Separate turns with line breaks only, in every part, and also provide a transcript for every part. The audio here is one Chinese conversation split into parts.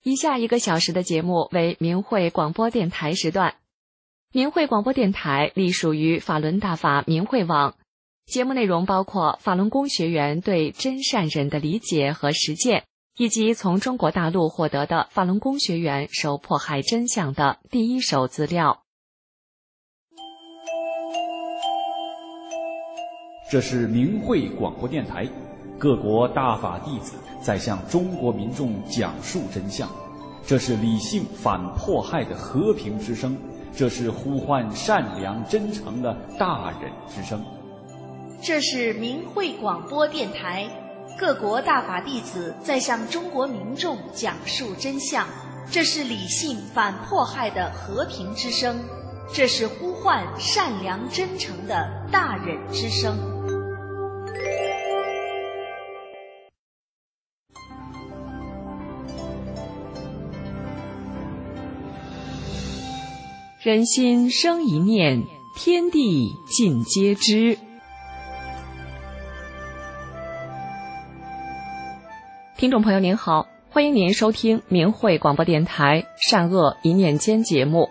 以下1个小时的节目为明慧广播电台时段。明慧广播电台隶属于法轮大法明慧网，节目内容包括法轮功学员对真善忍的理解和实践，以及从中国大陆获得的法轮功学员受迫害真相的第一手资料。
这是明慧广播电台，各国大法弟子在向中国民众讲述真相，这是理性反迫害的和平之声，这是呼唤善良真诚的大忍之声。
这是明慧广播电台，各国大法弟子在向中国民众讲述真相，这是理性反迫害的和平之声，这是呼唤善良真诚的大忍之声。
人心生一念，天地尽皆知。听众朋友您好，欢迎您收听明慧广播电台善恶一念间节目。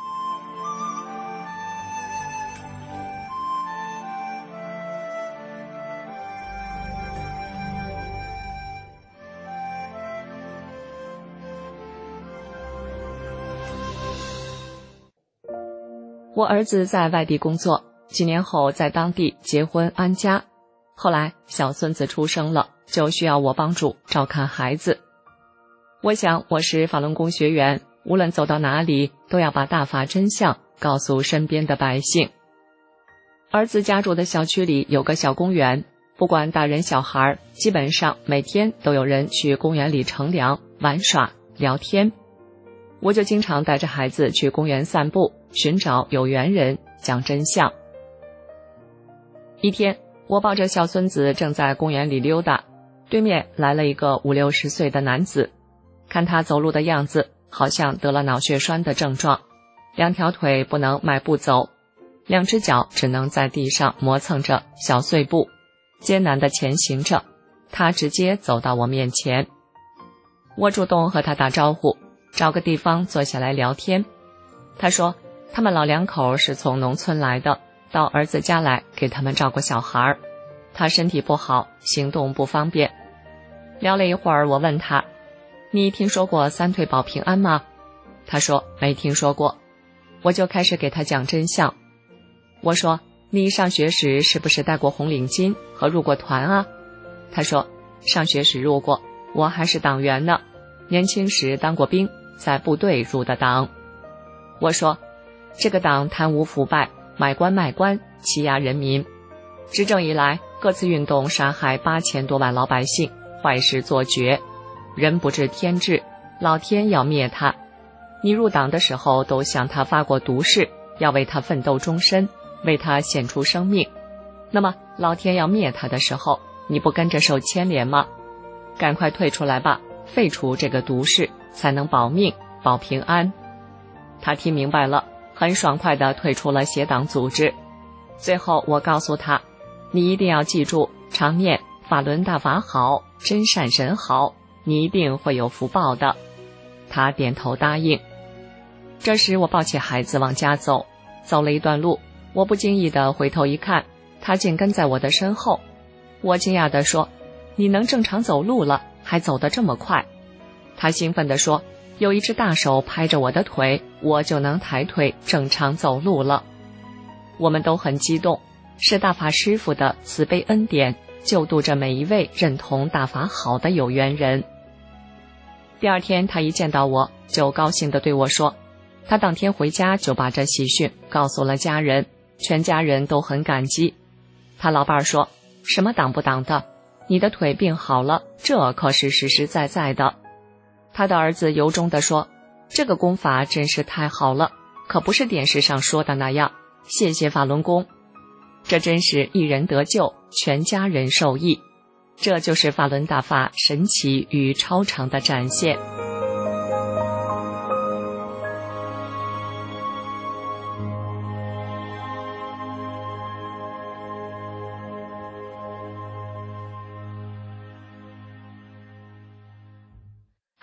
我儿子在外地工作，几年后在当地结婚安家，后来小孙子出生了，就需要我帮助照看孩子。我想我是法轮功学员，无论走到哪里都要把大法真相告诉身边的百姓。儿子家住的小区里有个小公园，不管大人小孩，基本上每天都有人去公园里乘凉、玩耍、聊天。我就经常带着孩子去公园散步，寻找有缘人，讲真相。一天，我抱着小孙子正在公园里溜达，对面来了一个50、60岁的男子，看他走路的样子，好像得了脑血栓的症状，2条腿不能迈步走，2只脚只能在地上磨蹭着小碎步，艰难地前行着。他直接走到我面前，我主动和他打招呼，找个地方坐下来聊天。他说他们老2口是从农村来的，到儿子家来给他们照顾小孩，他身体不好，行动不方便。聊了一会儿，我问他，你听说过3退保平安吗？他说没听说过。我就开始给他讲真相。我说你上学时是不是戴过红领巾和入过团啊？他说上学时入过，我还是党员呢，年轻时当过兵，在部队入的党。我说这个党贪污腐败，买官卖官，欺压人民，执政以来各次运动杀害8000多万老百姓，坏事做绝，人不知天知，老天要灭他。你入党的时候都向他发过毒誓，要为他奋斗终身，为他献出生命，那么老天要灭他的时候，你不跟着受牵连吗？赶快退出来吧，废除这个毒誓，才能保命保平安。他听明白了，很爽快地退出了邪党组织。最后我告诉他，你一定要记住，常念法轮大法好，真善人好，你一定会有福报的。他点头答应。这时我抱起孩子往家走，走了一段路，我不经意地回头一看，他竟跟在我的身后。我惊讶地说，你能正常走路了，还走得这么快？他兴奋地说，有一只大手拍着我的腿，我就能抬腿正常走路了。我们都很激动，是大法师父的慈悲恩典，救度着每一位认同大法好的有缘人。第2天他一见到我，就高兴地对我说，他当天回家就把这喜讯告诉了家人，全家人都很感激。他老伴儿说，什么党不党的，你的腿病好了，这可是实实在在的。他的儿子由衷地说，这个功法真是太好了，可不是电视上说的那样，谢谢法轮功。这真是一人得救，全家人受益，这就是法轮大法神奇与超常的展现。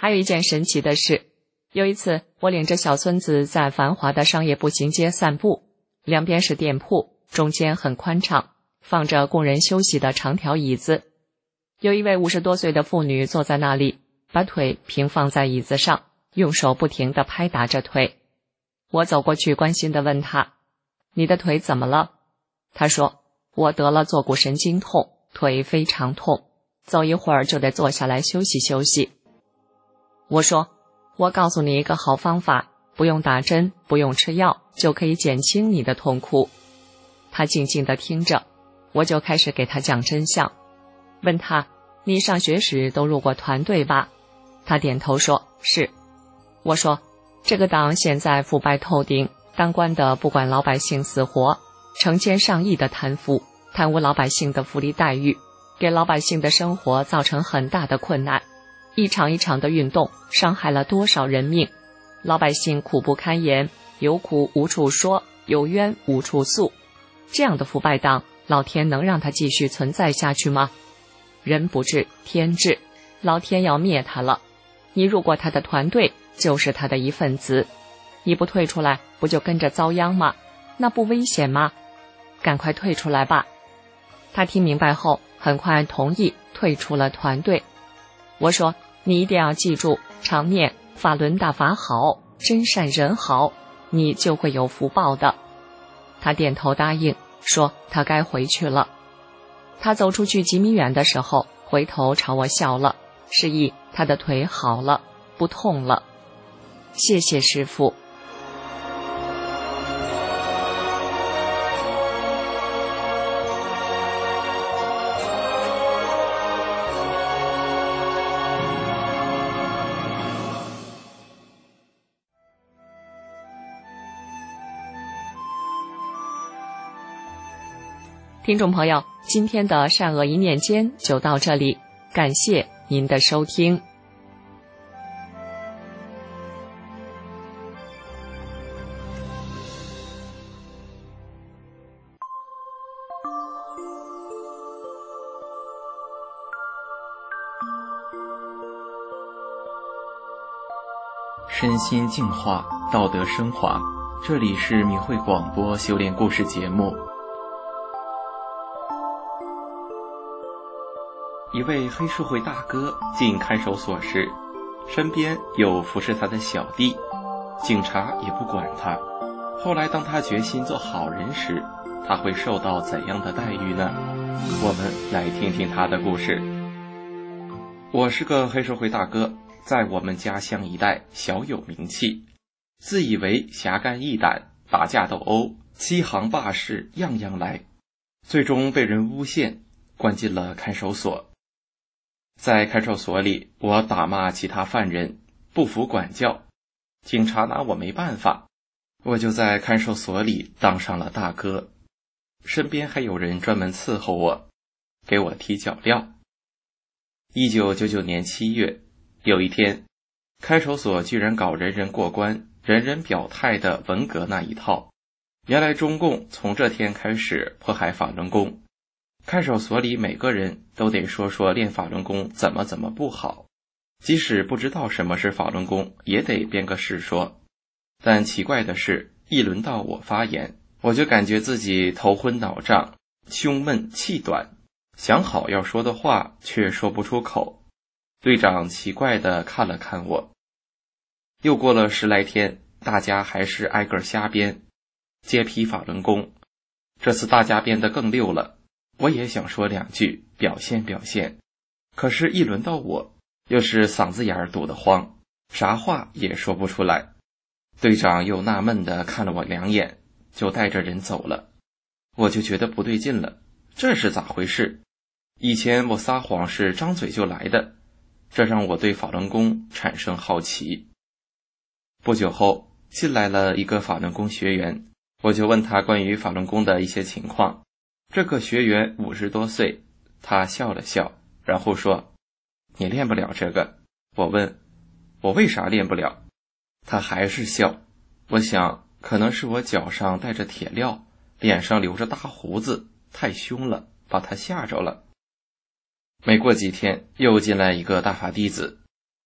还有一件神奇的事，有一次我领着小孙子在繁华的商业步行街散步，两边是店铺，中间很宽敞，放着供人休息的长条椅子。有一位50多岁的妇女坐在那里，把腿平放在椅子上，用手不停地拍打着腿。我走过去关心地问她，你的腿怎么了？她说，我得了坐骨神经痛，腿非常痛，走一会儿就得坐下来休息休息。我说，我告诉你一个好方法，不用打针，不用吃药，就可以减轻你的痛苦。她静静地听着，我就开始给她讲真相，问她，你上学时都入过团队吧？她点头说，是。我说，这个党现在腐败透顶，当官的不管老百姓死活，成千上亿的贪腐，贪污老百姓的福利待遇，给老百姓的生活造成很大的困难，一场一场的运动伤害了多少人命，老百姓苦不堪言，有苦无处说，有冤无处诉。这样的腐败党，老天能让它继续存在下去吗？人不治天治，老天要灭他了。你入过他的团队，就是他的一份子，你不退出来，不就跟着遭殃吗？那不危险吗？赶快退出来吧。他听明白后，很快同意退出了团队。我说，你一定要记住，常念法轮大法好，真善人好，你就会有福报的。他点头答应，说他该回去了。他走出去几米远的时候，回头朝我笑了，示意他的腿好了，不痛了。谢谢师父。听众朋友，今天的善恶一念间就到这里，感谢您的收听。
身心净化，道德升华。这里是明慧广播修炼故事节目。一位黑社会大哥进看守所时，身边有服侍他的小弟，警察也不管他。后来当他决心做好人时，他会受到怎样的待遇呢？我们来听听他的故事。我是个黑社会大哥，在我们家乡一带小有名气，自以为侠肝义胆，打架斗殴，欺行霸市，样样来，最终被人诬陷，关进了看守所。在看守所里，我打骂其他犯人，不服管教，警察拿我没办法，我就在看守所里当上了大哥，身边还有人专门伺候我，给我提脚镣。1999年7月，有一天，看守所居然搞人人过关、人人表态的文革那一套。原来中共从这天开始迫害法轮功，看守所里每个人都得说练法轮功怎么不好，即使不知道什么是法轮功，也得编个事说。但奇怪的是，一轮到我发言，我就感觉自己头昏脑胀，胸闷气短，想好要说的话却说不出口。队长奇怪地看了看我。又过了10来天，大家还是挨个瞎编，揭批法轮功。这次大家编得更溜了，我也想说两句表现，可是一轮到我，又是嗓子眼堵得慌，啥话也说不出来。队长又纳闷地看了我2眼，就带着人走了。我就觉得不对劲了，这是咋回事？以前我撒谎是张嘴就来的，这让我对法轮功产生好奇。不久后，进来了一个法轮功学员，我就问他关于法轮功的一些情况。这个学员50多岁，他笑了笑，然后说：“你练不了这个。”我问：“我为啥练不了？”他还是笑。我想，可能是我脚上带着铁镣，脸上留着大胡子，太凶了，把他吓着了。没过几天，又进来一个大法弟子，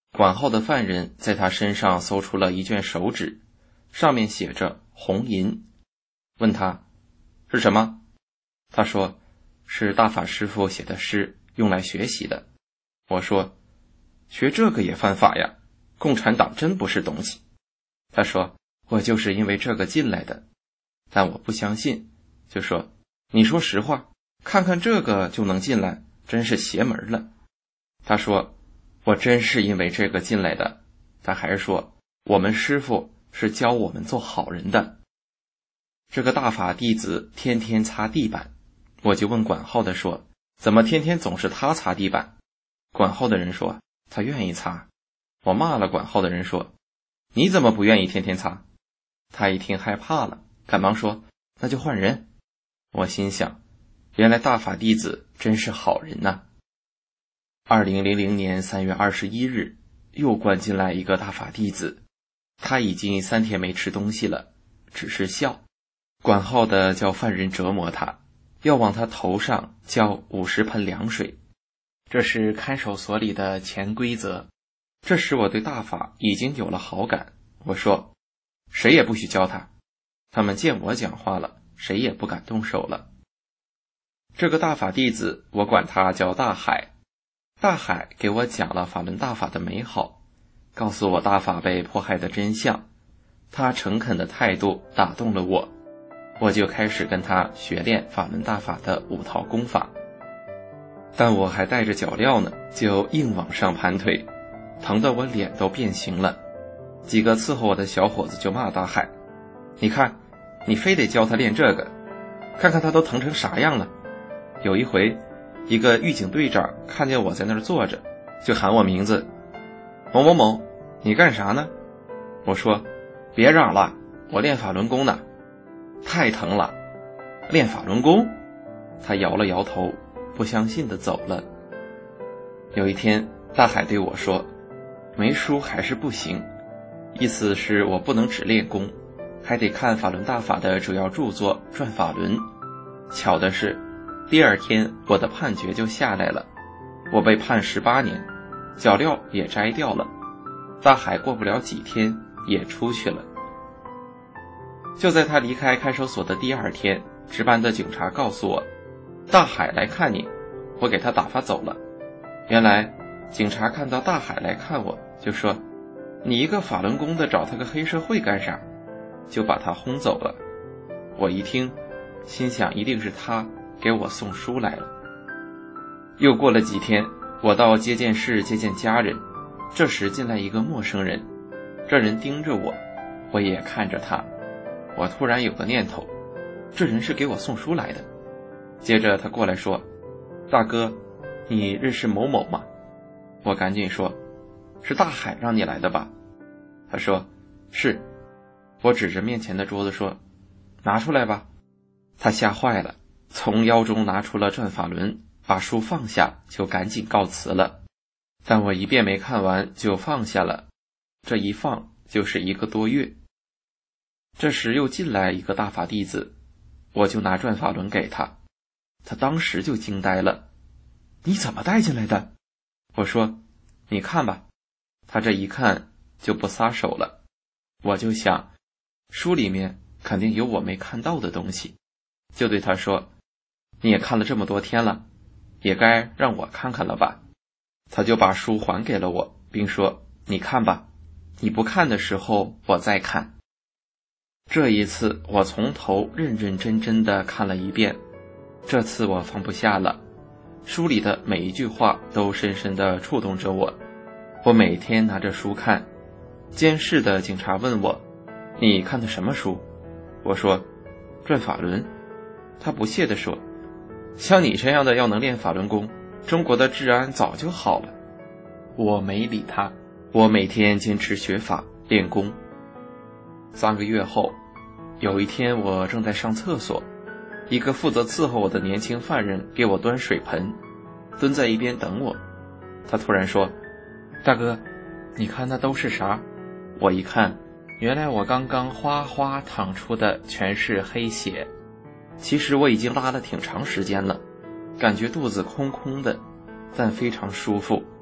管号的犯人在他身上搜出了一卷手纸，上面写着红银，问他是什么？他说是大法师父写的诗，用来学习的。我说学这个也犯法呀，共产党真不是东西。他说我就是因为这个进来的，但我不相信，就说你说实话，看看这个就能进来，真是邪门了。他说我真是因为这个进来的，他还说我们师父是教我们做好人的。这个大法弟子天天擦地板，我就问管号的说怎么天天总是他擦地板？管号的人说他愿意擦。我骂了管号的人说你怎么不愿意天天擦？他一听害怕了，赶忙说那就换人。我心想原来大法弟子真是好人呐。2000年3月21日又关进来一个大法弟子，他已经3天没吃东西了，只是笑。管号的叫犯人折磨他，要往他头上浇50盆凉水，这是看守所里的潜规则。这时我对大法已经有了好感，我说谁也不许教他。他们见我讲话了，谁也不敢动手了。这个大法弟子我管他叫大海，大海给我讲了法轮大法的美好，告诉我大法被迫害的真相。他诚恳的态度打动了我，我就开始跟他学练法轮大法的5套功法。但我还带着脚镣呢，就硬往上盘腿，疼得我脸都变形了。几个伺候我的小伙子就骂大海，你看你非得教他练这个，看看他都疼成啥样了。有一回一个狱警队长看见我在那儿坐着，就喊我名字，某某某，你干啥呢？我说别嚷了，我练法轮功呢。太疼了，练法轮功？他摇了摇头，不相信地走了。有一天大海对我说没书还是不行，意思是我不能只练功，还得看法轮大法的主要著作《转法轮》。巧的是第2天我的判决就下来了，我被判18年，脚镣也摘掉了。大海过不了几天也出去了。就在他离开看守所的第2天，值班的警察告诉我大海来看你，我给他打发走了。原来警察看到大海来看我，就说你一个法轮功的找他个黑社会干啥，就把他轰走了。我一听心想一定是他给我送书来了。又过了几天，我到接见室接见家人，这时进来一个陌生人，这人盯着我，我也看着他。我突然有个念头，这人是给我送书来的。接着他过来说，大哥，你认识某某吗？我赶紧说，是大海让你来的吧？他说是。我指着面前的桌子说，拿出来吧。他吓坏了，从腰中拿出了《转法轮》，把书放下，就赶紧告辞了。但我一遍没看完就放下了，这一放就是1个多月。这时又进来一个大法弟子，我就拿《转法轮》给他，他当时就惊呆了，你怎么带进来的？我说你看吧。他这一看就不撒手了，我就想书里面肯定有我没看到的东西，就对他说，你也看了这么多天了，也该让我看看了吧。他就把书还给了我，并说，你看吧，你不看的时候我再看。这一次我从头认认真真地看了一遍，这次我放不下了，书里的每一句话都深深地触动着我。我每天拿着书看。监视的警察问我，你看的什么书？我说转法轮。他不屑地说，像你这样的要能练法轮功，中国的治安早就好了。我没理他，我每天坚持学法练功。3个月后，有一天我正在上厕所，一个负责伺候我的年轻犯人给我端水盆，蹲在一边等我。他突然说，大哥，你看那都是啥？我一看，原来我刚刚哗哗淌出的全是黑血。其实我已经拉了挺长时间了，感觉肚子空空的，但非常舒服。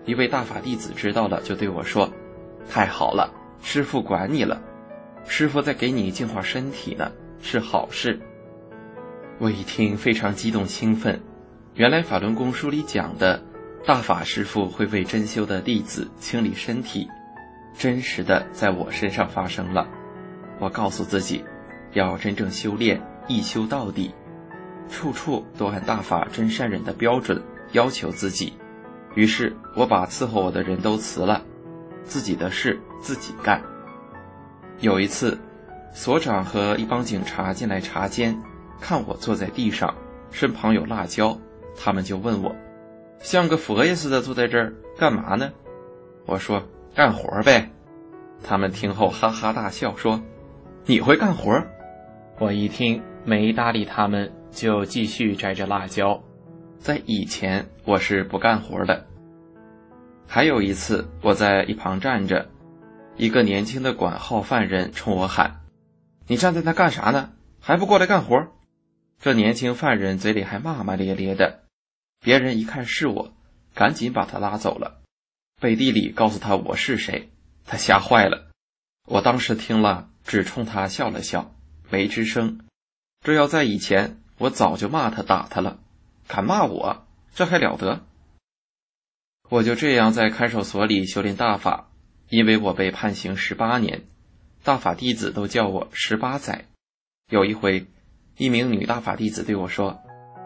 一位大法弟子知道了，就对我说：“太好了，师父管你了，师父在给你净化身体呢，是好事。”我一听非常激动兴奋，原来法轮功书里讲的大法师父会为真修的弟子清理身体，真实的在我身上发生了。我告诉自己，要真正修炼，一修到底，处处都按大法真善忍的标准要求自己。于是我把伺候我的人都辞了，自己的事自己干。有一次，所长和一帮警察进来查监，看我坐在地上，身旁有辣椒，他们就问我，像个佛爷似的坐在这儿干嘛呢？我说干活呗。他们听后哈哈大笑，说你会干活？我一听没搭理他们，就继续摘着辣椒。在以前我是不干活的。还有一次，我在一旁站着，一个年轻的管号犯人冲我喊，你站在那干啥呢？还不过来干活？这年轻犯人嘴里还骂骂咧咧的，别人一看是我，赶紧把他拉走了，背地里告诉他我是谁，他吓坏了。我当时听了，只冲他笑了笑，没吱声。这要在以前，我早就骂他打他了，敢骂我，这还了得？我就这样在看守所里修炼大法，因为我被判刑18年，大法弟子都叫我18载。有一回，一名女大法弟子对我说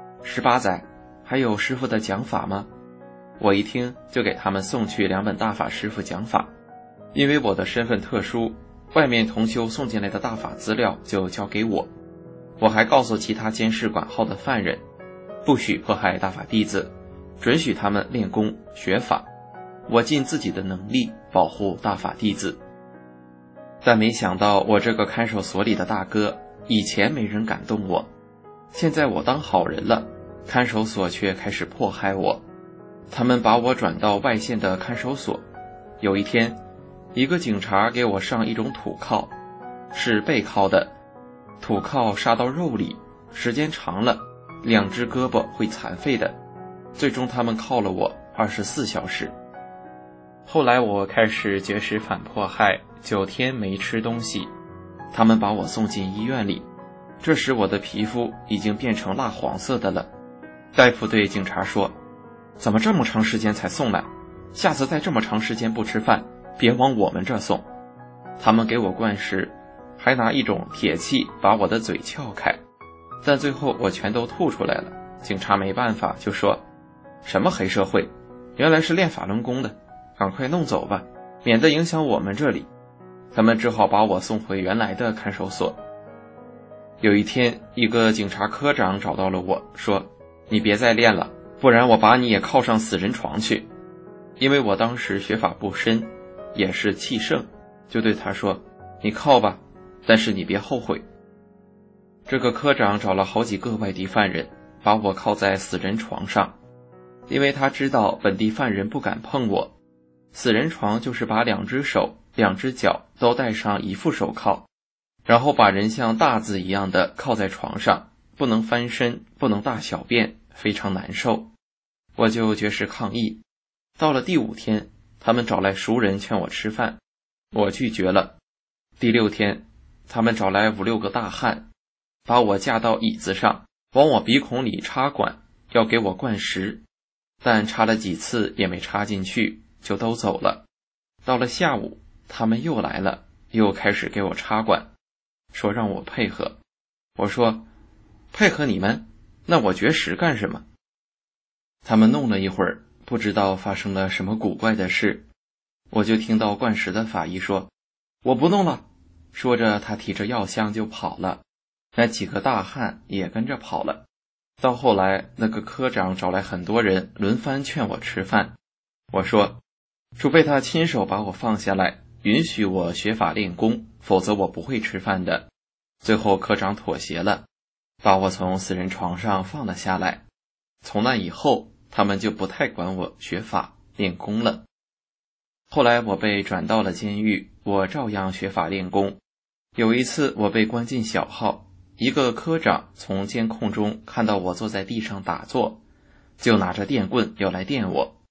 ，18载，还有师父的讲法吗？我一听就给他们送去2本大法师父讲法。因为我的身份特殊，外面同修送进来的大法资料就交给我。我还告诉其他监视管号的犯人，不许迫害大法弟子，准许他们练功学法，我尽自己的能力保护大法弟子。但没想到我这个看守所里的大哥，以前没人敢动我，现在我当好人了，看守所却开始迫害我。他们把我转到外县的看守所。有一天，一个警察给我上一种土铐，是背铐的，土铐杀到肉里，时间长了，2只胳膊会残废的。最终他们铐了我24小时。后来我开始绝食反迫害，9天没吃东西。他们把我送进医院里，这时我的皮肤已经变成蜡黄色的了。大夫对警察说，怎么这么长时间才送来？下次再这么长时间不吃饭，别往我们这送。他们给我灌食，还拿一种铁器把我的嘴撬开，但最后我全都吐出来了。警察没办法，就说，什么黑社会，原来是练法轮功的，赶快弄走吧，免得影响我们这里。他们只好把我送回原来的看守所。有一天，一个警察科长找到了我，说，你别再练了，不然我把你也铐上死人床去。因为我当时学法不深，也是气盛，就对他说，你铐吧，但是你别后悔。这个科长找了好几个外地犯人，把我铐在死人床上，因为他知道本地犯人不敢碰我。死人床就是把2只手、2只脚都戴上一副手铐，然后把人像大字一样的铐在床上，不能翻身，不能大小便，非常难受。我就绝食抗议。到了第5天，他们找来熟人劝我吃饭，我拒绝了。第6天，他们找来5、6个大汉，把我架到椅子上，往我鼻孔里插管，要给我灌食，但插了几次也没插进去，就都走了。到了下午，他们又来了，又开始给我插管，说让我配合。我说，配合你们？那我绝食干什么？他们弄了一会儿，不知道发生了什么古怪的事，我就听到灌食的法医说，我不弄了。说着他提着药箱就跑了，那几个大汉也跟着跑了。到后来，那个科长找来很多人轮番劝我吃饭。我说，除非他亲手把我放下来，允许我学法练功，否则我不会吃饭的。最后科长妥协了，把我从死人床上放了下来。从那以后，他们就不太管我学法练功了。后来我被转到了监狱，我照样学法练功。有一次我被关进小号，一个科长从监控中看到我坐在地上打坐，就拿着电棍要来电我。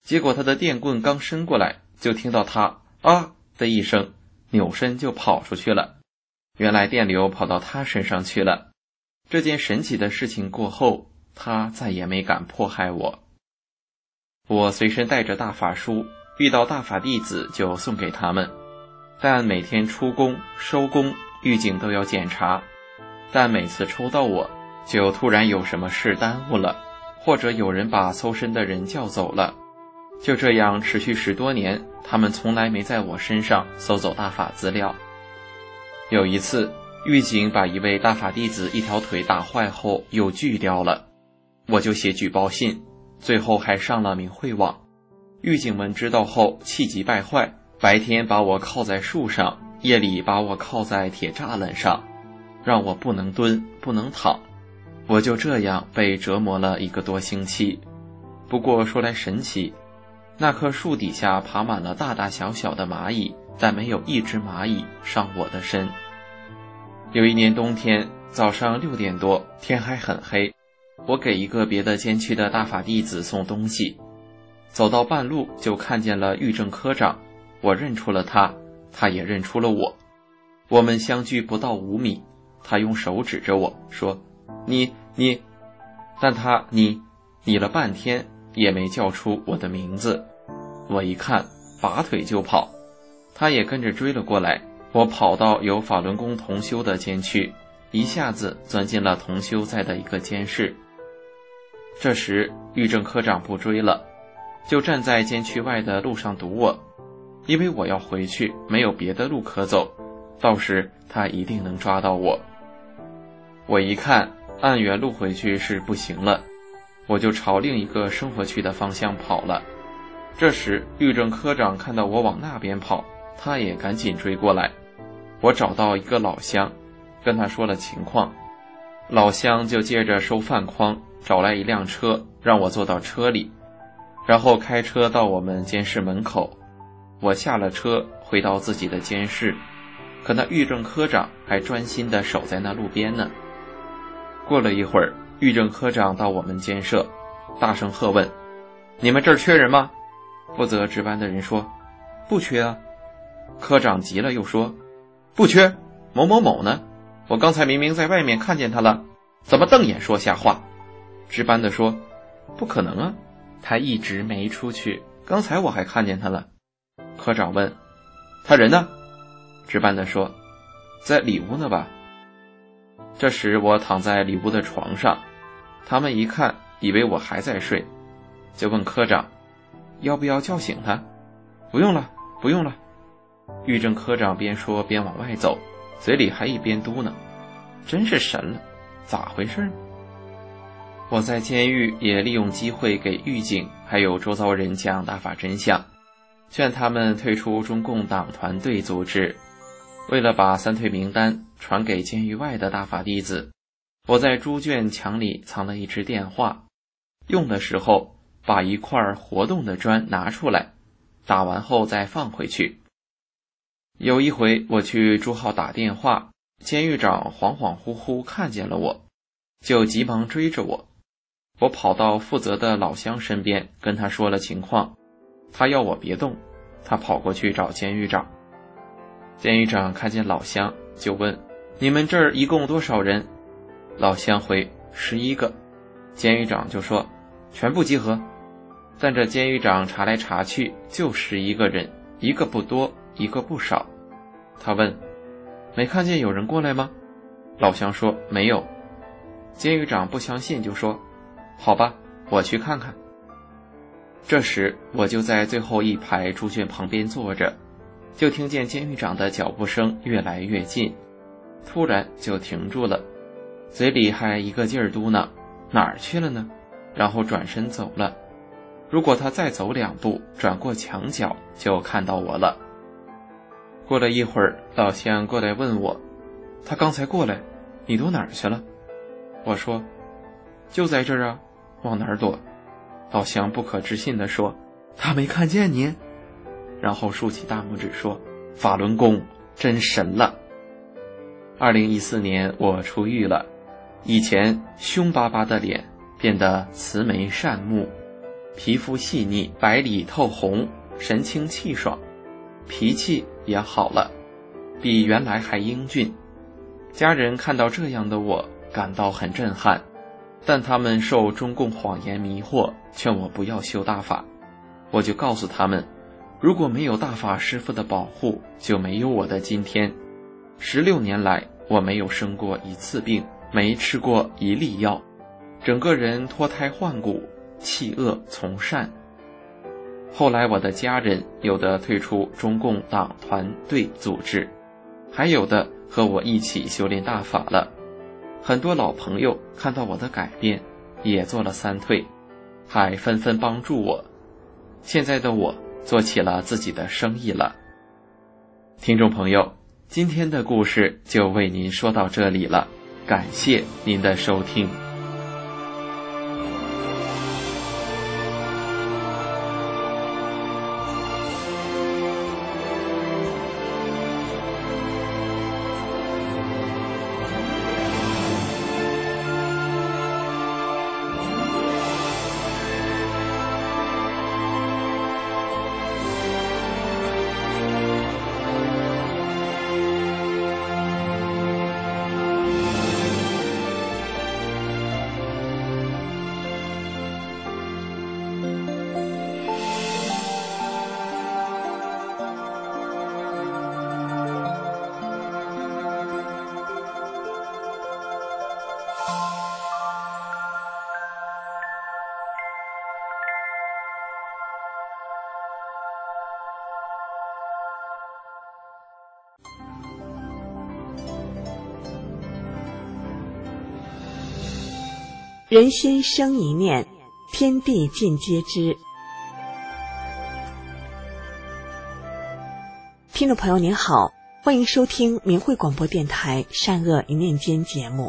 结果他的电棍刚伸过来，就听到他啊的一声，扭身就跑出去了。原来电流跑到他身上去了。这件神奇的事情过后，他再也没敢迫害我。我随身带着大法书，遇到大法弟子就送给他们，但每天出宫收工，狱警都要检查，但每次抽到我，就突然有什么事耽误了，或者有人把搜身的人叫走了。就这样持续10多年，他们从来没在我身上搜走大法资料。有一次，狱警把一位大法弟子一条腿打坏后又锯掉了，我就写举报信，最后还上了明慧网。狱警们知道后气急败坏，白天把我铐在树上，夜里把我铐在铁栅栏上，让我不能蹲不能躺。我就这样被折磨了1个多星期。不过说来神奇，那棵树底下爬满了大大小小的蚂蚁，但没有一只蚂蚁上我的身。有一年冬天，早上6点多，天还很黑，我给一个别的监区的大法弟子送东西，走到半路就看见了狱政科长，我认出了他，他也认出了我。我们相距不到5米，他用手指着我说你，但他你了半天也没叫出我的名字。我一看，拔腿就跑，他也跟着追了过来。我跑到有法轮功同修的监区，一下子钻进了同修在的一个监室。这时狱政科长不追了，就站在监区外的路上堵我，因为我要回去，没有别的路可走，到时他一定能抓到我。我一看按原路回去是不行了，我就朝另一个生活区的方向跑了。这时狱政科长看到我往那边跑，他也赶紧追过来。我找到一个老乡，跟他说了情况，老乡就借着收饭筐找来一辆车，让我坐到车里，然后开车到我们监室门口。我下了车回到自己的监室，可那狱政科长还专心地守在那路边呢。过了一会儿，狱政科长到我们监舍，大声喝问：你们这儿缺人吗？负责值班的人说：不缺啊。科长急了又说：不缺，某某某呢？我刚才明明在外面看见他了，怎么瞪眼说瞎话？值班的说：不可能啊，他一直没出去，刚才我还看见他了。科长问：他人呢？值班的说：在里屋呢吧。这时我躺在里屋的床上，他们一看以为我还在睡，就问科长要不要叫醒他。不用了不用了。狱政科长边说边往外走，嘴里还一边嘟囔：真是神了，咋回事呢？我在监狱也利用机会给狱警还有周遭人讲大法真相，劝他们退出中共党团队组织。为了把3退名单传给监狱外的大法弟子，我在猪圈墙里藏了一只电话，用的时候把一块活动的砖拿出来，打完后再放回去。有一回我去朱号打电话，监狱长恍恍惚惚看见了我，就急忙追着我。我跑到负责的老乡身边，跟他说了情况，他要我别动，他跑过去找监狱长。监狱长看见老乡就问：你们这儿一共多少人？老乡回：11个。监狱长就说：全部集合。但这监狱长查来查去就11个人，一个不多一个不少。他问：没看见有人过来吗？老乡说：没有。监狱长不相信就说：好吧，我去看看。这时我就在最后一排猪圈旁边坐着，就听见监狱长的脚步声越来越近，突然就停住了，嘴里还一个劲儿嘟囔：哪儿去了呢？然后转身走了。如果他再走2步，转过墙角就看到我了。过了一会儿，老乡过来问我：他刚才过来，你躲哪儿去了？我说：就在这儿啊，往哪儿躲？老乡不可置信地说：他没看见你。然后竖起大拇指说：法轮功真神了。2014年我出狱了，以前凶巴巴的脸变得慈眉善目， 皮肤细腻，白里透红，神清气爽，脾气也好了，比原来还英俊。家人看到这样的我，感到很震撼，但他们受中共谎言迷惑，劝我不要修大法。我就告诉他们，如果没有大法师父的保护，就没有我的今天。16年来，我没有生过一次病，没吃过一粒药，整个人脱胎换骨，弃恶从善。后来我的家人有的退出中共党团队组织，还有的和我一起修炼大法了。很多老朋友看到我的改变，也做了3退，还纷纷帮助我。现在的我做起了自己的生意了。听众朋友，今天的故事就为您说到这里了，感谢您的收听。
人心生一念，天地尽皆知。听众朋友您好，欢迎收听明慧广播电台善恶一念间节目。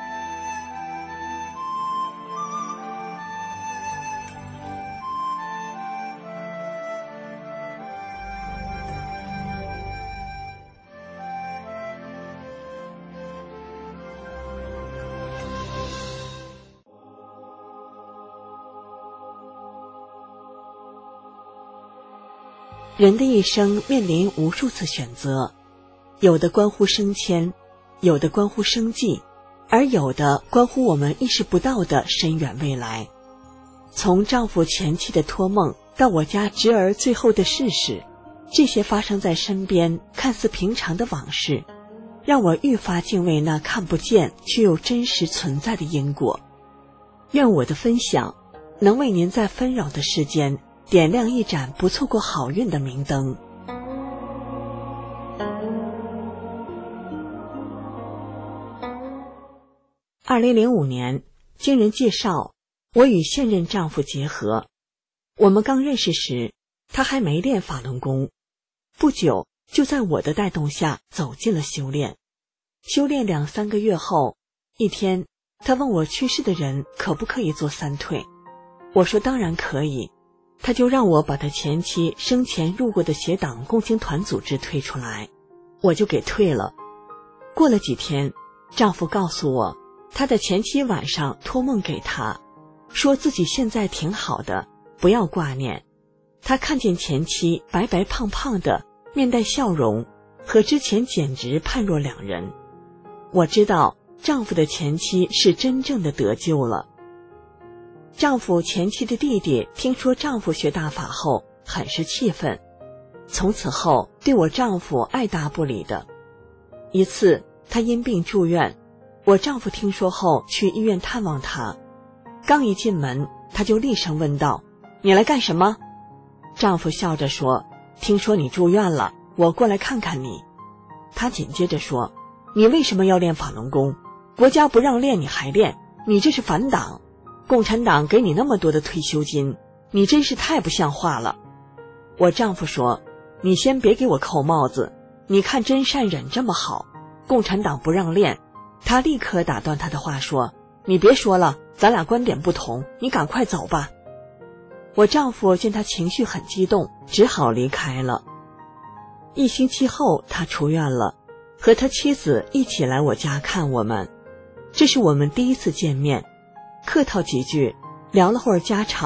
人的一生面临无数次选择，有的关乎升迁，有的关乎生计，而有的关乎我们意识不到的深远未来。从丈夫前妻的托梦到我家侄儿最后的逝世，这些发生在身边看似平常的往事，让我愈发敬畏那看不见却又真实存在的因果。愿我的分享能为您在纷扰的世间点亮一盏不错过好运的明灯。2005年，经人介绍，我与现任丈夫结合。我们刚认识时，他还没练法轮功，不久就在我的带动下走进了修炼。修炼2-3个月后，一天，他问我去世的人可不可以做3退。我说当然可以。他就让我把他前妻生前入过的邪党共青团组织退出来，我就给退了。过了几天，丈夫告诉我，他的前妻晚上托梦给他，说自己现在挺好的，不要挂念。他看见前妻白白胖胖的，面带笑容，和之前简直判若两人。我知道丈夫的前妻是真正的得救了。丈夫前妻的弟弟听说丈夫学大法后很是气愤，从此后对我丈夫爱答不理的。一次他因病住院，我丈夫听说后去医院探望他，刚一进门他就厉声问道：你来干什么？丈夫笑着说：听说你住院了，我过来看看你。他紧接着说：你为什么要练法轮功？国家不让练你还练，你这是反党，共产党给你那么多的退休金，你真是太不像话了。我丈夫说：你先别给我扣帽子，你看真善忍这么好，共产党不让练。他立刻打断他的话说：你别说了，咱俩观点不同，你赶快走吧。我丈夫见他情绪很激动，只好离开了。1星期后他出院了，和他妻子一起来我家看我们。这是我们第一次见面，客套几句，聊了会儿家常，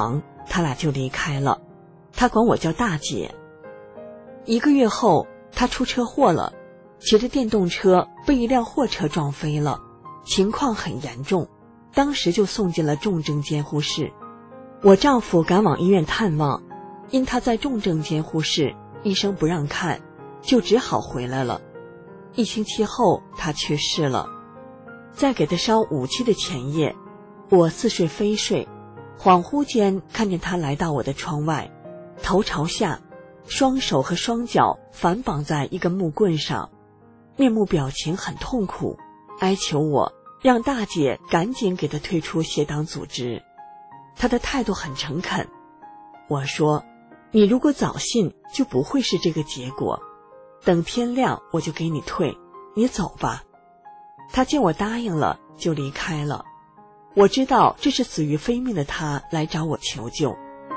他俩就离开了，他管我叫大姐。1个月后，他出车祸了，骑着电动车被一辆货车撞飞了，情况很严重，当时就送进了重症监护室。我丈夫赶往医院探望，因他在重症监护室，医生不让看，就只好回来了。1星期后，他去世了。在给他烧5期的前夜，我似睡非睡，恍惚间看见他来到我的窗外，头朝下，双手和双脚反绑在一根木棍上，面目表情很痛苦，哀求我让大姐赶紧给他退出邪党组织。他的态度很诚恳。我说，你如果早信就不会是这个结果，等天亮我就给你退，你走吧。他见我答应了，就离开了。我知道这是死于非命的他来找我求救。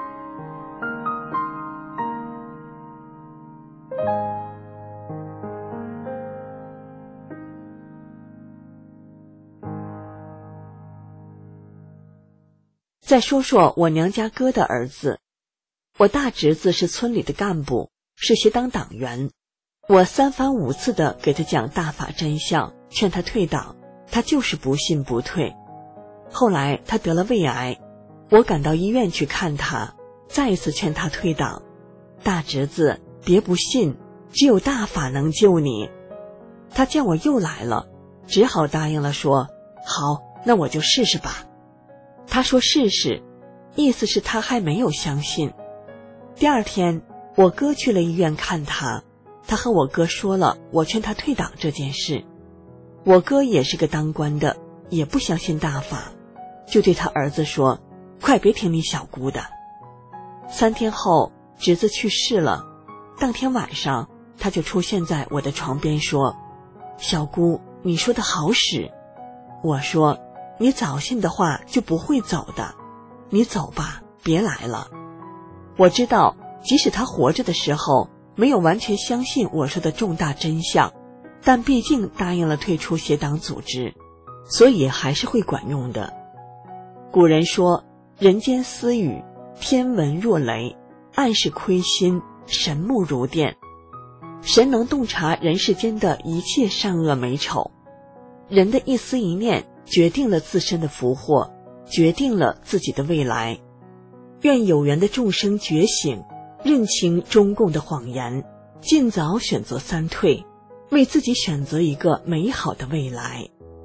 再说说我娘家哥的儿子。我大侄子是村里的干部，是协党党员。我3番5次的给他讲大法真相，劝他退党，他就是不信不退。后来他得了胃癌，我赶到医院去看他，再一次劝他退党。大侄子，别不信，只有大法能救你。他见我又来了，只好答应了，说好，那我就试试吧。他说试试，意思是他还没有相信。第2天，我哥去了医院看他，他和我哥说了我劝他退党这件事。我哥也是个当官的，也不相信大法，就对他儿子说，快别听你小姑的。3天后，侄子去世了。当天晚上，他就出现在我的床边说，小姑，你说的好使。我说，你早信的话就不会走的，你走吧，别来了。我知道即使他活着的时候没有完全相信我说的重大真相，但毕竟答应了退出邪党组织，所以还是会管用的。古人说，人间私语，天闻若雷，暗是亏心，神目如电。神能洞察人世间的一切善恶美丑，人的一丝一念决定了自身的福祸，决定了自己的未来。愿有缘的众生觉醒，认清中共的谎言，尽早选择3退，为自己选择一个美好的未来。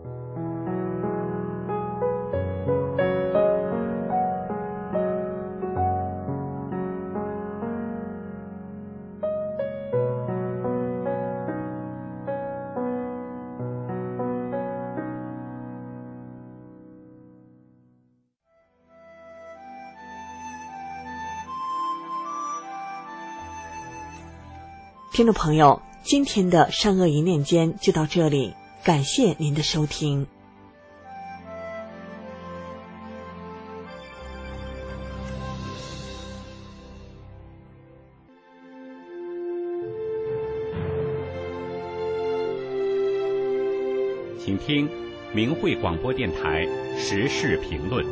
听众朋友，今天的善恶一念间就到这里，感谢您的收听。
请听明慧广播电台时事评论。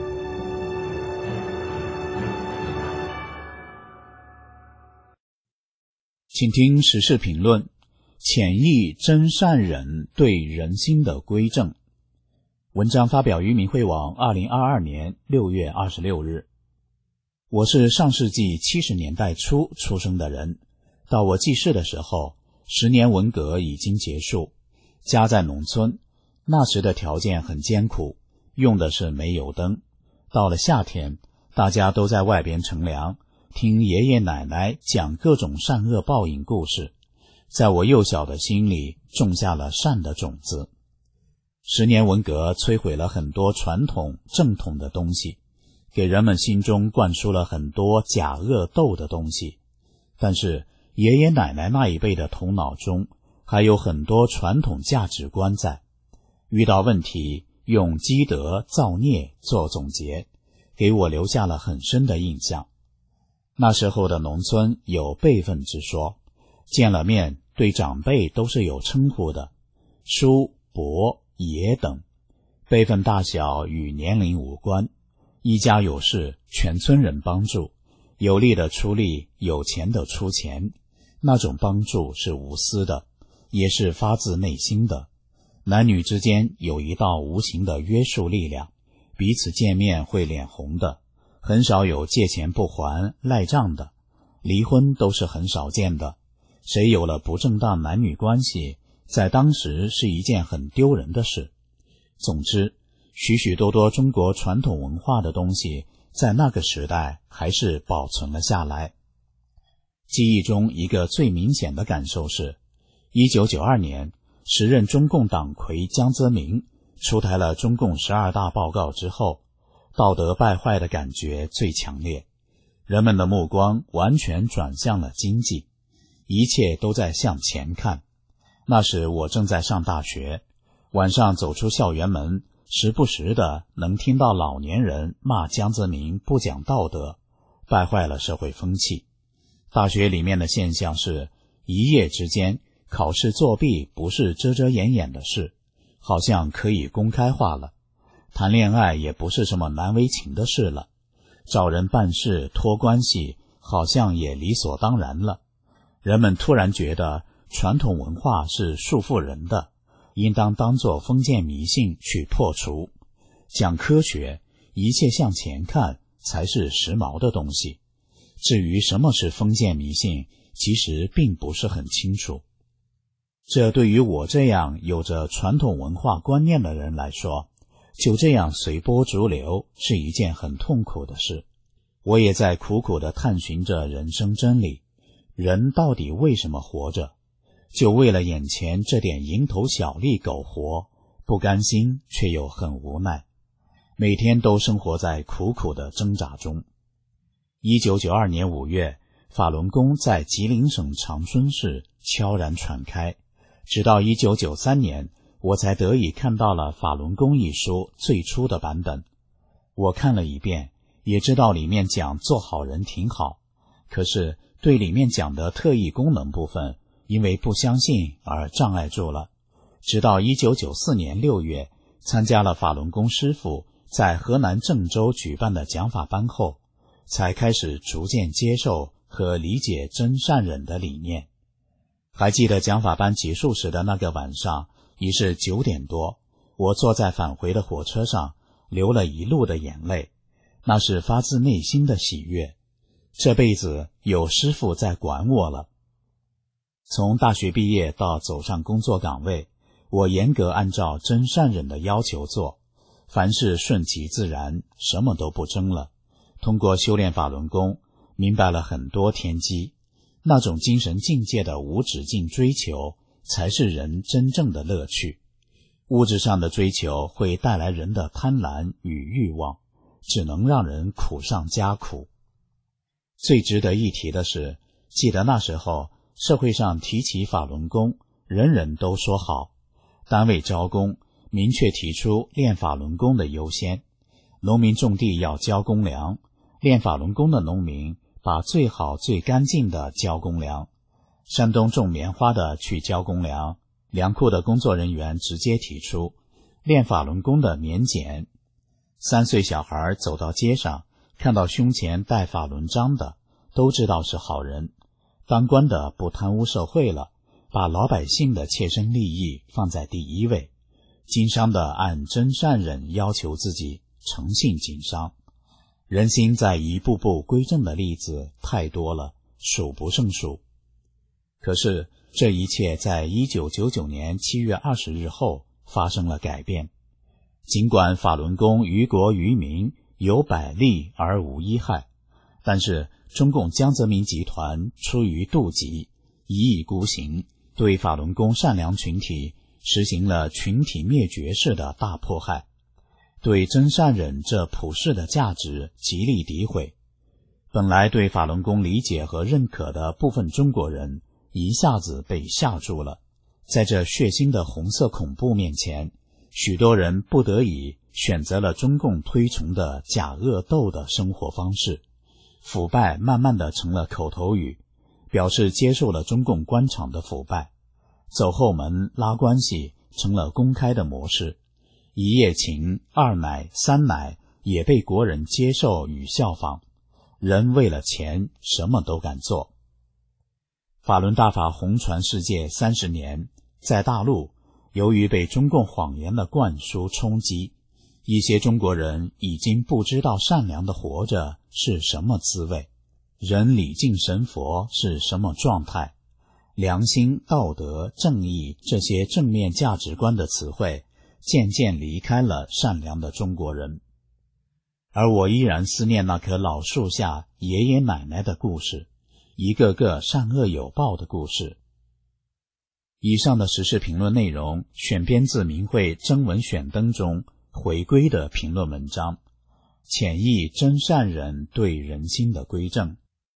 请听时事评论：潜意真善忍对人心的归正。文章发表于明慧网2022年6月26日。我是上世纪70年代初出生的人，到我记事的时候，10年文革已经结束，家在农村，那时的条件很艰苦，用的是煤油灯。到了夏天，大家都在外边乘凉，听爷爷奶奶讲各种善恶报应故事，在我幼小的心里种下了善的种子。10年文革摧毁了很多传统正统的东西，给人们心中灌输了很多假恶斗的东西，但是爷爷奶奶那一辈的头脑中还有很多传统价值观在，遇到问题用积德造孽做总结，给我留下了很深的印象。那时候的农村有辈分之说，见了面对长辈都是有称呼的，叔、伯、爷等，辈分大小与年龄无关， 一家有事，全村人帮助，有力的出力，有钱的出钱，那种帮助是无私的，也是发自内心的。男女之间有一道无形的约束力量，彼此见面会脸红的，很少有借钱不还赖账的，离婚都是很少见的。谁有了不正当男女关系，在当时是一件很丢人的事。总之，许许多多中国传统文化的东西在那个时代还是保存了下来。记忆中一个最明显的感受是1992年时任中共党魁江泽民出台了中共12大报告之后，道德败坏的感觉最强烈，人们的目光完全转向了经济，一切都在向前看。那时我正在上大学，晚上走出校园门，时不时的能听到老年人骂江泽民不讲道德，败坏了社会风气。大学里面的现象是，一夜之间考试作弊不是遮遮掩掩的事，好像可以公开化了。谈恋爱也不是什么难为情的事了，找人办事托关系好像也理所当然了。人们突然觉得传统文化是束缚人的，应当当作封建迷信去破除。讲科学，一切向前看才是时髦的东西。至于什么是封建迷信，其实并不是很清楚。这对于我这样有着传统文化观念的人来说，就这样随波逐流是一件很痛苦的事。我也在苦苦地探寻着人生真理，人到底为什么活着？就为了眼前这点蝇头小利苟活，不甘心却又很无奈，每天都生活在苦苦的挣扎中。1992年5月，法轮功在吉林省长春市悄然传开，直到1993年，我才得以看到了《法轮功》一书最初的版本。我看了一遍，也知道里面讲做好人挺好，可是对里面讲的特异功能部分，因为不相信而障碍住了。直到1994年6月，参加了法轮功师傅在河南郑州举办的讲法班后，才开始逐渐接受和理解真善忍的理念。还记得讲法班结束时的那个晚上，已是9点多，我坐在返回的火车上，流了一路的眼泪，那是发自内心的喜悦。这辈子有师傅在管我了。从大学毕业到走上工作岗位，我严格按照真善忍的要求做，凡事顺其自然，什么都不争了。通过修炼法轮功，明白了很多天机，那种精神境界的无止境追求，才是人真正的乐趣。物质上的追求会带来人的贪婪与欲望，只能让人苦上加苦。最值得一提的是，记得那时候社会上提起法轮功，人人都说好，单位招工明确提出练法轮功的优先，农民种地要交公粮，练法轮功的农民把最好最干净的交公粮，山东种棉花的去交公粮，粮库的工作人员直接提出练法轮功的免检。3岁小孩走到街上，看到胸前戴法轮章的，都知道是好人。当官的不贪污受贿了，把老百姓的切身利益放在第一位。经商的按真善忍要求自己，诚信经商。人心在一步步归正的例子太多了，数不胜数。可是这一切在1999年7月20日后发生了改变。尽管法轮功于国于民有百利而无一害，但是中共江泽民集团出于妒忌，一意孤行，对法轮功善良群体实行了群体灭绝式的大迫害，对真善忍这普世的价值极力诋毁。本来对法轮功理解和认可的部分中国人一下子被吓住了。在这血腥的红色恐怖面前，许多人不得已选择了中共推崇的假恶斗的生活方式，腐败慢慢的成了口头语，表示接受了中共官场的腐败。走后门拉关系成了公开的模式，一夜情、二奶、三奶也被国人接受与效仿，人为了钱什么都敢做。法轮大法红传世界30年，在大陆由于被中共谎言的灌输冲击，一些中国人已经不知道善良的活着是什么滋味，人礼敬神佛是什么状态，良心、道德、正义这些正面价值观的词汇渐渐离开了善良的中国人。而我依然思念那棵老树下爷爷奶奶的故事，一个个善恶有报的故事。以上的时事评论内容选编自明慧征文选登中回归的评论文章，浅意真善人对人心的归正。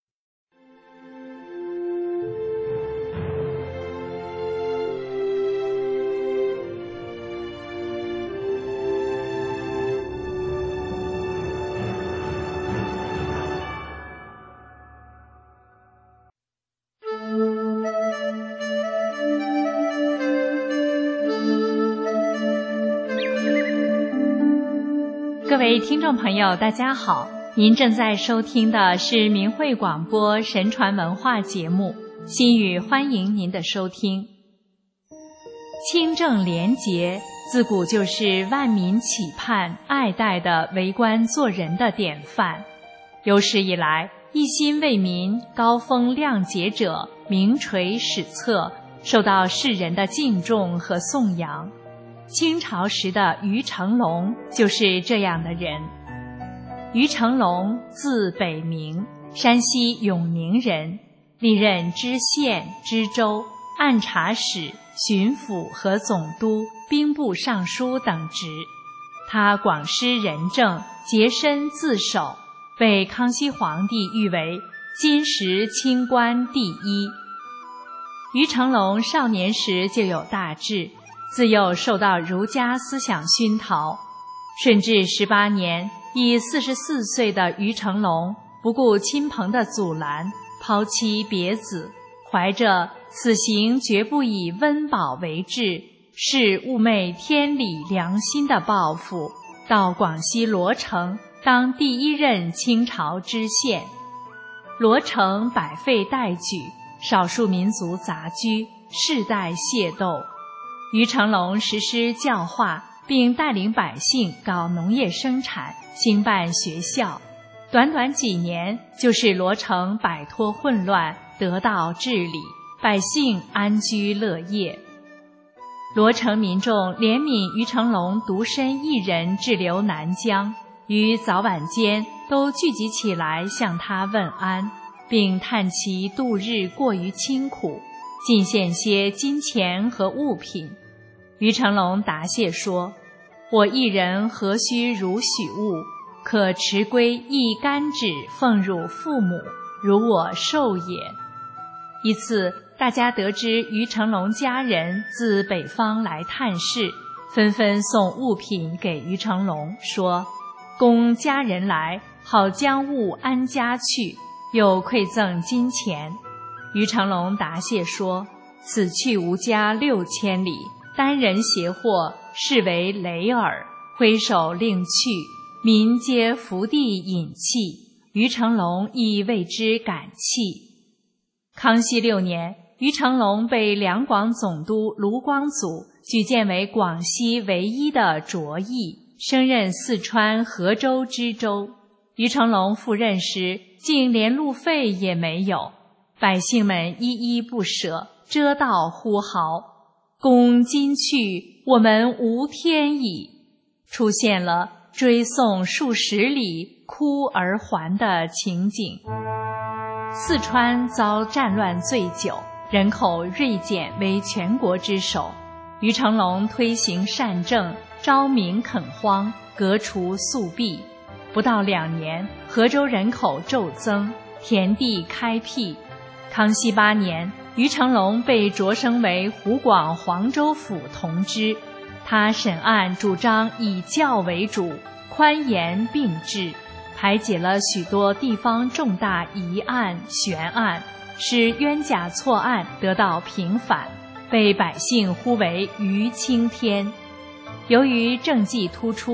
各位听众朋友，大家好，您正在收听的是明慧广播神传文化节目，心语欢迎您的收听。清正廉洁自古就是万民期盼爱戴的为官做人的典范，有史以来一心为民、高风亮节者名垂史册，受到世人的敬重和颂扬。清朝时的于成龙就是这样的人。于成龙字北明，山西永宁人，历任知县、知州、按察使、巡抚和总督、兵部尚书等职。他广施仁政，洁身自守，被康熙皇帝誉为金石清官第一。于成龙少年时就有大志，自幼受到儒家思想熏陶。顺治18年，已44岁的于成龙不顾亲朋的阻拦，抛妻别子，怀着此行绝不以温饱为志，是寤寐天理良心的抱负，到广西罗城当第一任清朝知县。罗城百废待举，少数民族杂居，世代械斗。于成龙实施教化，并带领百姓搞农业生产，兴办学校。短短几年，就使罗城摆脱混乱，得到治理，百姓安居乐业。罗城民众怜悯于成龙独身一人滞留南疆，于早晚间都聚集起来向他问安，并叹其度日过于清苦，进献些金钱和物品。于成龙答谢说：“我一人何须如许物？可持归一干纸奉汝父母，如我寿也。”一次，大家得知于成龙家人自北方来探视，纷纷送物品给于成龙，说：“供家人来，好将物安家去。”又馈赠金钱。于成龙答谢说：“此去无家6000里，单人携货，视为累耳。”挥手令去，民皆伏地饮泣，于成龙亦为之感泣。康熙6年，于成龙被两广总督卢光祖举荐为广西唯一的卓义，升任四川和州知州。于成龙赴任时，竟连路费也没有，百姓们依依不舍，遮道呼号：“公今去，我们无天矣！”出现了追送数十里哭而还的情景。四川遭战乱最久，人口锐减为全国之首。于成龙推行善政，招民垦荒，革除宿弊。不到2年，和州人口骤增，田地开辟。康熙8年，于成龙被擢升为湖广黄州府同知。他审案主张以教为主，宽严并治，排解了许多地方重大疑案、悬案，使冤假错案得到平反，被百姓呼为于青天。由于政绩突出，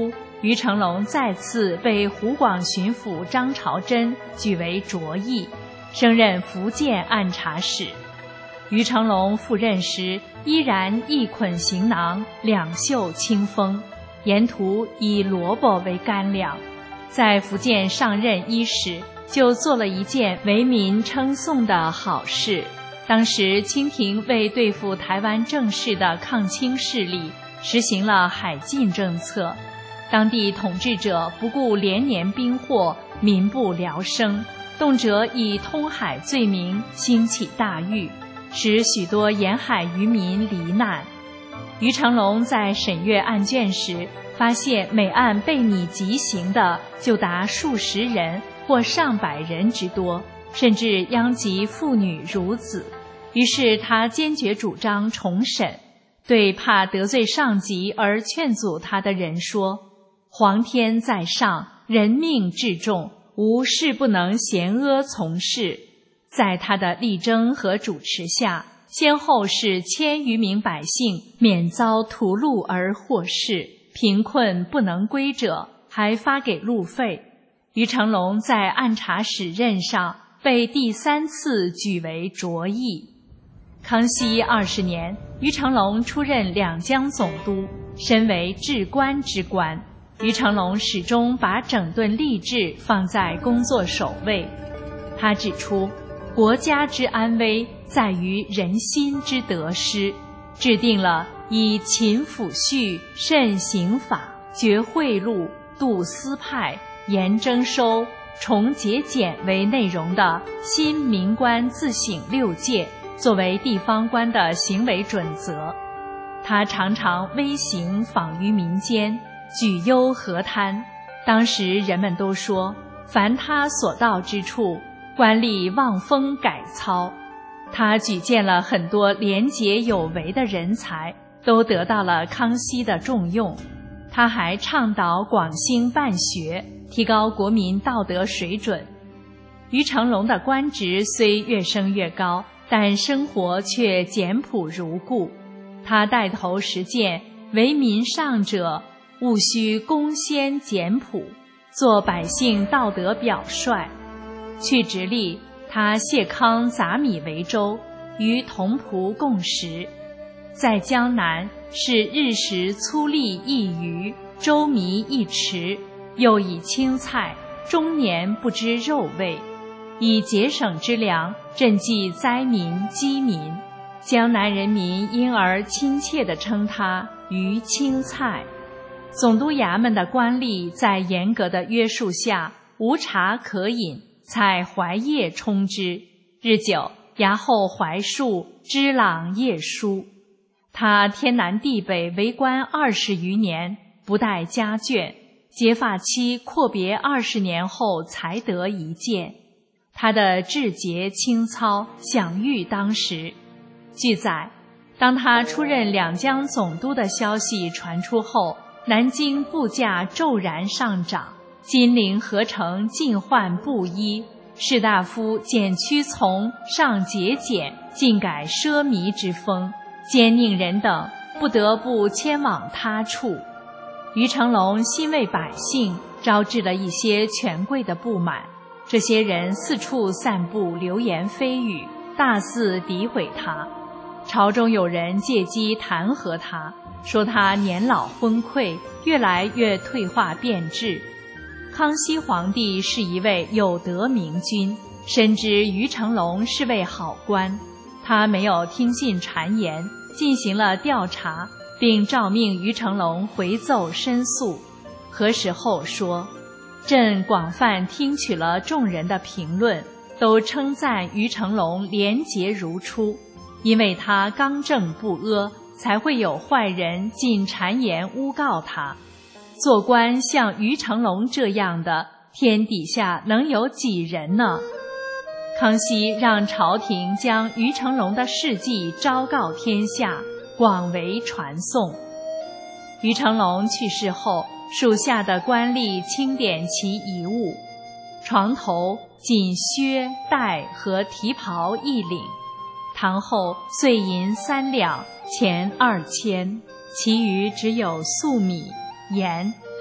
于成龙再次被湖广巡抚张朝珍举为卓义，升任福建按察使。于成龙赴任时，依然一捆行囊，两袖清风，沿途以萝卜为干粮。在福建上任伊始，就做了一件为民称颂的好事。当时清廷为对付台湾正式的抗清势力，实行了海禁政策，当地统治者不顾连年兵祸，民不聊生，动辄以通海罪名兴起大狱，使许多沿海渔民罹难。于成龙在审阅案卷时，发现每案被拟极刑的就达数十人或上百人之多，甚至殃及妇女孺子。于是他坚决主张重审，对怕得罪上级而劝阻他的人说：皇天在上，人命至重，无事不能咸阿从事。在他的力争和主持下，先后使千余名百姓免遭屠戮而获释，贫困不能归者还发给路费。于成龙在按察使任上被第3次举为卓义。康熙20年，于成龙出任两江总督，身为至官之官。于成龙始终把整顿吏治放在工作首位。他指出，国家之安危在于人心之得失，制定了以勤抚恤、慎刑法、绝贿赂、度私派、严征收、重节俭为内容的新民官自省6戒，作为地方官的行为准则。他常常微刑访于民间，举忧和贪。当时人们都说，凡他所到之处，官吏望风改操。他举荐了很多廉洁有为的人才，都得到了康熙的重用。他还倡导广兴办学，提高国民道德水准。于成龙的官职虽越升越高，但生活却简朴如故。他带头实践为民上者务须恭先简朴，做百姓道德表率。去直隶，他谢康杂米为粥，与同仆共食。在江南，是日食粗粒1鱼，粥糜1匙，又以青菜，终年不知肉味，以节省之粮赈济灾民饥民。江南人民因而亲切地称他鱼青菜。总督衙门的官吏在严格的约束下，无茶可饮，采槐叶充之，日久，衙后槐树枝朗叶疏。他天南地北为官20余年，不待家眷，结发期阔别20年后才得一见。他的志节清操享誉当时。据载，当他出任两江总督的消息传出后，南京布价骤然上涨，金陵河城尽换布衣，士大夫减屈从，上节俭，尽改奢靡之风，奸佞人等不得不迁往他处。于成龙心为百姓，招致了一些权贵的不满，这些人四处散布流言蜚语，大肆诋毁他。朝中有人借机弹劾他，说他年老昏聩，越来越退化变质。康熙皇帝是一位有德明君，深知于成龙是位好官，他没有听信谗言，进行了调查，并诏命于成龙回奏申诉。核实后说，朕广泛听取了众人的评论，都称赞于成龙廉洁如初，因为他刚正不阿，才会有坏人尽谗言诬告他。做官像于成龙这样的，天底下能有几人呢？康熙让朝廷将于成龙的事迹昭告天下，广为传颂。于成龙去世后，属下的官吏清点其遗物，床头仅靴带和提袍1领，堂后碎银3两，钱2千，其余只有粟米、盐、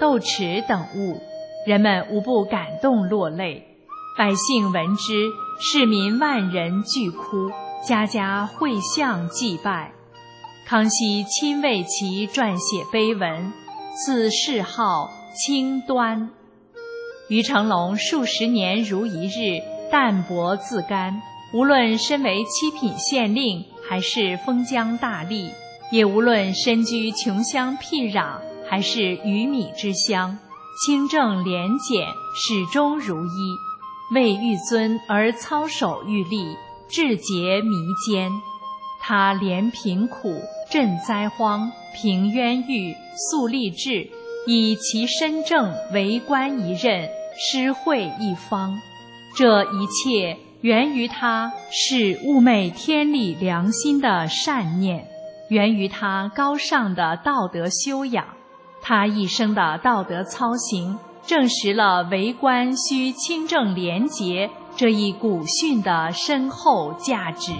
豆豉等物，人们无不感动落泪。百姓闻之，市民万人俱哭，家家会向祭拜。康熙亲为其撰写碑文，赐谥号清端。于成龙数十年如一日，淡泊自甘，无论身为七品县令还是封疆大吏，也无论身居穷乡僻壤还是鱼米之乡，清正廉简，始终如一，为玉尊而操守玉立，志节弥坚。他怜贫苦，赈灾荒，平冤狱，肃吏治，以其身正为官一任，施惠一方。这一切源于他是物昧天理良心的善念，源于他高尚的道德修养。他一生的道德操行，证实了为官须清正廉洁这一古训的深厚价值。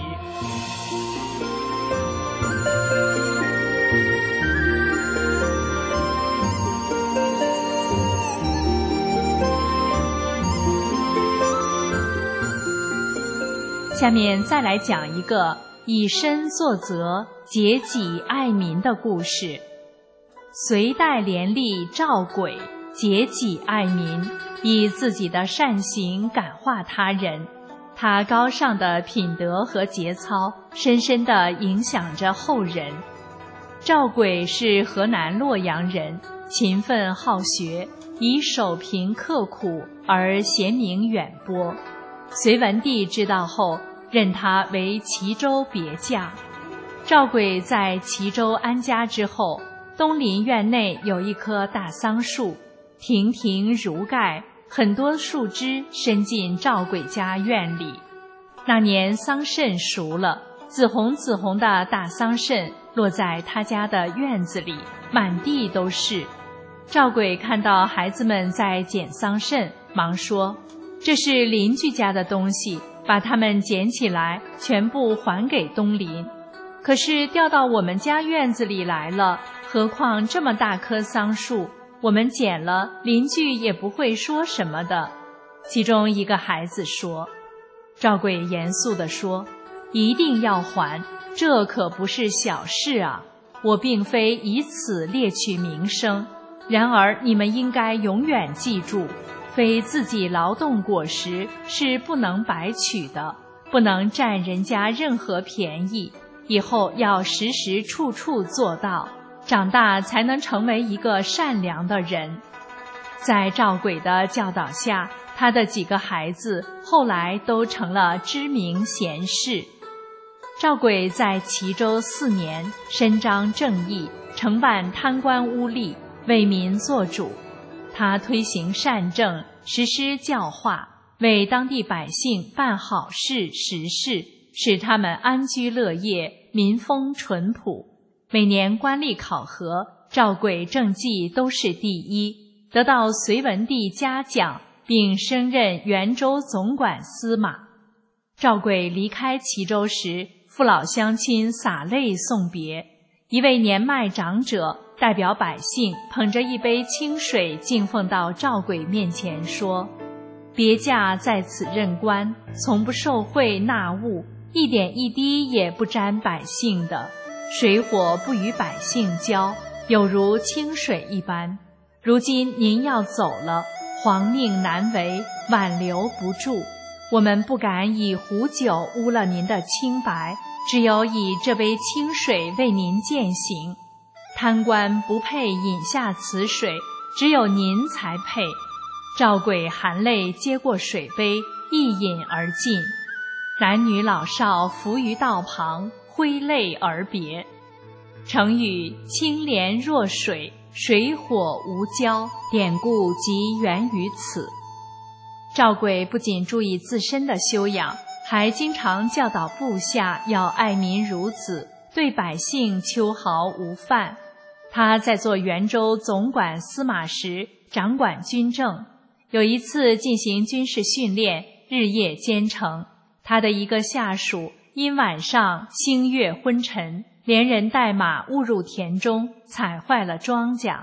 下面再来讲一个以身作则、节己爱民的故事。隋代廉吏赵轨节己爱民，以自己的善行感化他人。他高尚的品德和节操深深地影响着后人。赵轨是河南洛阳人，勤奋好学，以守贫刻苦而贤名远播。隋文帝知道后，任他为齐州别驾。赵轨在齐州安家之后，东林院内有一棵大桑树，亭亭如盖，很多树枝伸进赵轨家院里。那年桑葚熟了，紫红紫红的大桑葚落在他家的院子里，满地都是。赵轨看到孩子们在捡桑葚，忙说：“这是邻居家的东西，把它们捡起来，全部还给东邻。可是掉到我们家院子里来了，何况这么大棵桑树，我们捡了，邻居也不会说什么的。”其中一个孩子说。赵轨严肃地说：“一定要还，这可不是小事啊！我并非以此猎取名声，然而你们应该永远记住，非自己劳动果实是不能白取的，不能占人家任何便宜，以后要时时处处做到，长大才能成为一个善良的人。”在赵轨的教导下，他的几个孩子后来都成了知名贤士。赵轨在齐州4年，伸张正义，惩办贪官污吏，为民做主。他推行善政，实施教化，为当地百姓办好事实事，使他们安居乐业，民风淳朴。每年官吏考核，赵轨政绩都是第一，得到隋文帝嘉奖，并升任元州总管司马。赵轨离开齐州时，父老乡亲洒泪送别。一位年迈长者代表百姓捧着一杯清水敬奉到赵轨面前说：“别驾在此任官，从不受贿纳物，一点一滴也不沾百姓的，水火不与百姓交，有如清水一般。如今您要走了，皇命难违，挽留不住，我们不敢以壶酒污了您的清白，只有以这杯清水为您践行。贪官不配饮下此水，只有您才配。”赵轨含泪接过水杯，一饮而尽。男女老少伏于道旁，挥泪而别。成语清廉若水，水火无交，典故即源于此。赵轨不仅注意自身的修养，还经常教导部下要爱民如子，对百姓秋毫无犯。他在做元州总管司马时，掌管军政。有一次进行军事训练，日夜兼程，他的一个下属因晚上星月昏沉，连人带马误入田中，踩坏了庄稼。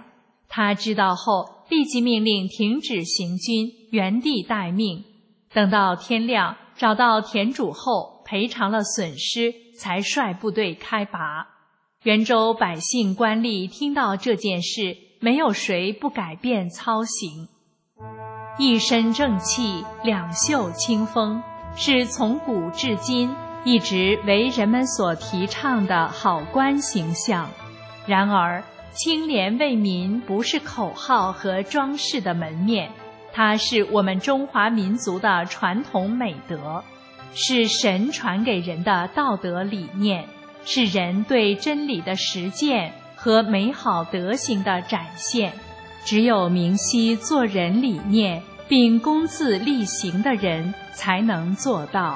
他知道后，立即命令停止行军，原地待命。等到天亮，找到田主后，赔偿了损失，才率部队开拔。元州百姓官吏听到这件事，没有谁不改变操行。一身正气，两袖清风，是从古至今一直为人们所提倡的好官形象。然而，清廉为民不是口号和装饰的门面，它是我们中华民族的传统美德，是神传给人的道德理念，是人对真理的实践和美好德行的展现。只有明晰做人理念并公自力行的人，才能做到。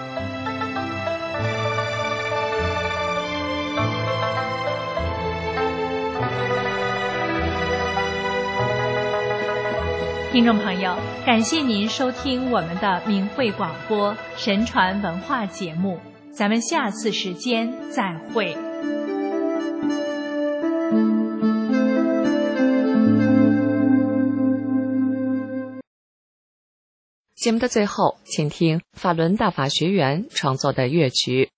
听众朋友，感谢您收听我们的明慧广播神传文化节目，咱们下次时间再会。
节目的最后，请听法轮大法学员创作的乐曲。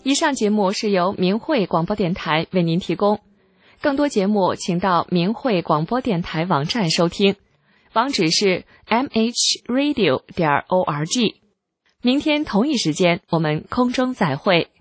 以上节目是由明慧广播电台为您提供，更多节目请到明慧广播电台网站收听，网址是 mhradio.org。明天同一时间我们空中再会。